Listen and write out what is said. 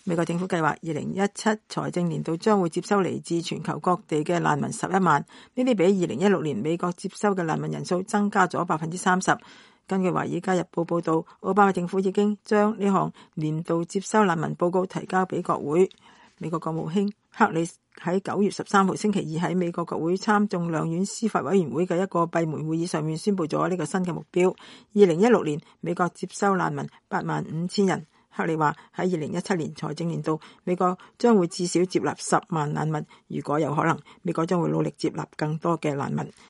美國政府計劃2017財政年度將會接收嚟自全球各地嘅難民11萬，呢啲比2016年美國接收嘅難民人數增加咗30%。根據《華爾街日報》報導，奧巴馬政府已經將呢項年度接收難民報告提交俾國會。美國國務卿克里喺9月13號星期二喺美國國會參眾兩院司法委員會嘅一個閉門會議上面宣布咗呢個新嘅目標。2016年美國接收難民85000人。克里話喺2017年財政年度，美國將會至少接納10萬難民，如果有可能，美國將會努力接納更多嘅難民。